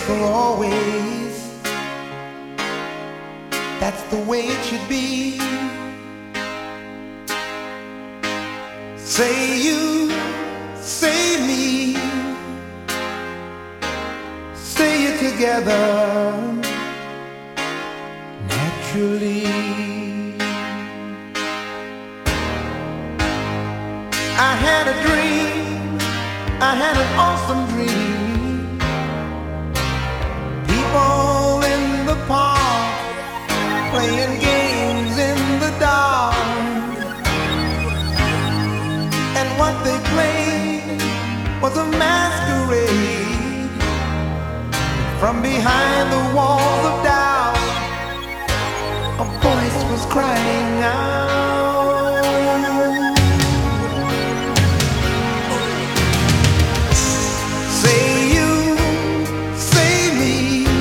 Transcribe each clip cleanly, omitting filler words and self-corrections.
for always. That's the way it should be. Say you, say me, say it together naturally. I had a dream, I had an awesome dream. People in the park playing games in the dark. And what they played was a masquerade. From behind the walls of doubt, a voice was crying out. Say you, say me,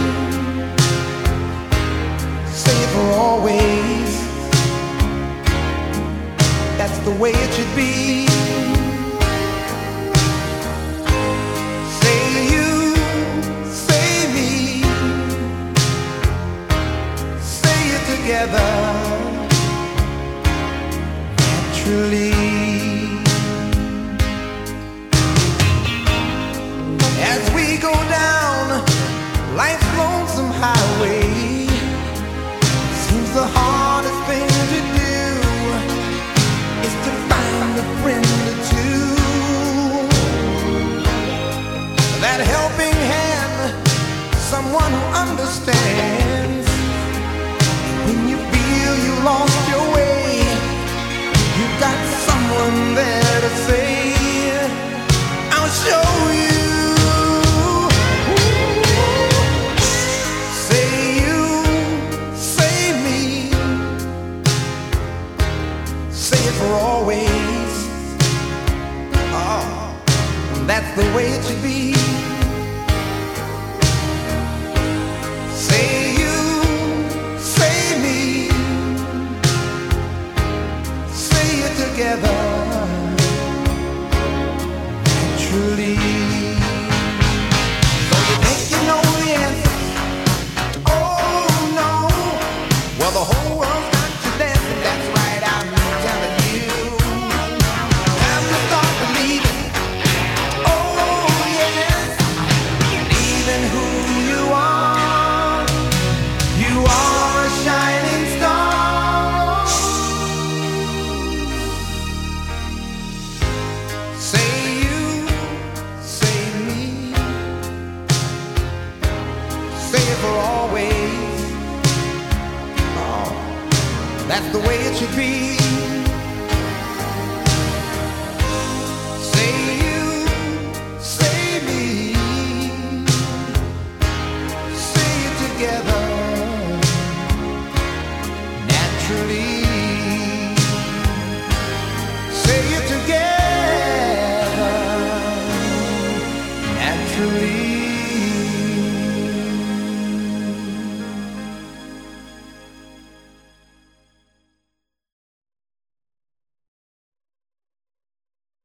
say it for always. That's the way it should be. Together naturally. As we go down life's lonesome highway, seems the hardest thing to do is to find a friend or two. That helping hand, someone who understands. When you feel you lost your way, you got someone there to say, I'll show you. Say you, say me, say it for always. Oh, that's the way it should be. Say you, say me, say it together.